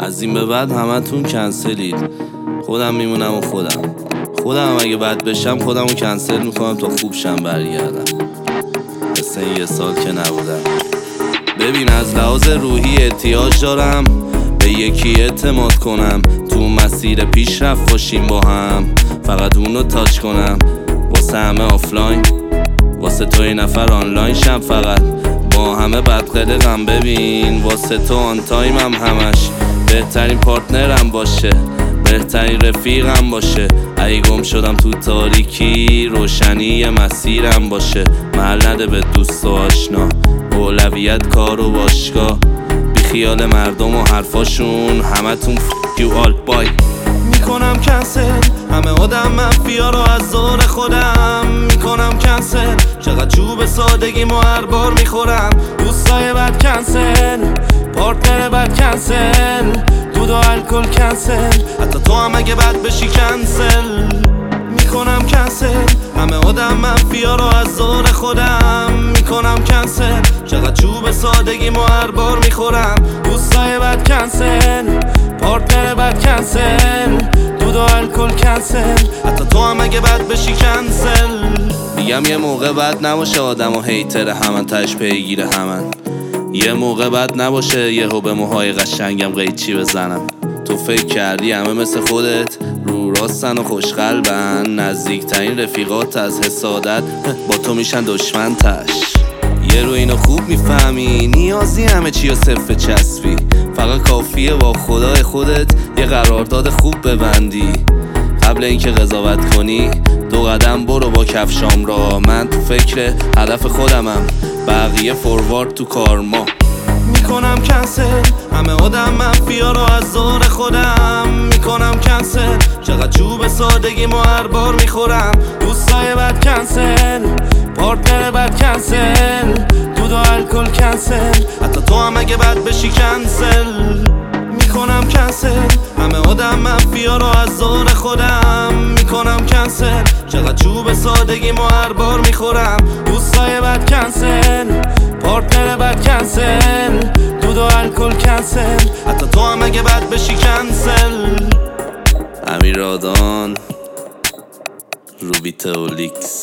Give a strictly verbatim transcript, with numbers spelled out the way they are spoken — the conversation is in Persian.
از این به بعد همتون کنسلید. خودم میمونم و خودم خودم اگه بد بشم خودم رو کنسل میکنم تا خوب شم برگردم. مثل این یه سال که نبودم. ببین از لحاظ روحی احتیاج دارم به یکی اعتماد کنم، تو مسیر پیشرفت باشیم با هم، فقط اونو تاچ کنم. واسه همه آفلاین، واسه تو یه نفر آنلاین شم، فقط با همه بدقلقم. ببین واسه تو آن تایمم همش، بهترین پارتنرم باشه، بهترین رفیقم باشه. اگه گم شدم تو تاریکی، روشنی مسیرم باشه. محل نده به دوست و آشنا، اولویت کار و باشگاه، بی خیال مردم و حرفاشون. همتون f*** you all bye. میکنم کنسل همه آدم منفیا رو از دور خودم، میکنم کنسل. چقدر چوب سادگی مو هر بار میخورم. دوستای بد کنسل، پارتنر بد کنسل، دود و الکل کنسل، حتی تو هم اگه بد بشی کنسل. میکنم کنسل همه آدم منفیا رو از دور خودم، میکنم کنسل. چقدر چوب سادگی مو هر بار میخورم. دوستای بد کنسل، پارتنر بد کنسل، دود و الکل کنسل، حتی تو هم اگه بد بشی کنسل. میگم یه موقع بد نباشه آدم و هیتر همن، تش پیگیر همن. یه موقع بد نباشه یهو به موهای قشنگم قیچی بزنم. تو فکر کردی همه مثل خودت رو راستن و خوشقلبن، نزدیکترین رفیقات از حسادت با تو میشن دشمن تش. یه رو اینو خوب میفهمی، نیازی همه چی و صفر چسبی، فقط کافیه با خدای خودت یه قرارداد خوب ببندی. قبل اینکه قضاوت کنی دو قدم برو با کفشام را. من تو فکر هدف خودمم، بقیه فوروارد تو کارما. میکنم کنسل همه آدم منفیا رو از دور خودم، میکنم کنسل. چقدر چوب سادگی مو هر بار میخورم. دوستای بد کنسل، پارتنر بد کنسل، دود و الکل کنسل، حتی تو هم اگه بد بشی کنسل. میکنم کنسل همه آدم منفیا رو از دور خودم، میکنم کنسل. چقدر چوب سادگی مو هر بار میخورم. دوستای بد کنسل، پارتنر بد کنسل، دود و الکل کنسل، حتی تو هم اگه بد بشی کنسل. امیر رادان، روبی تئولیکس.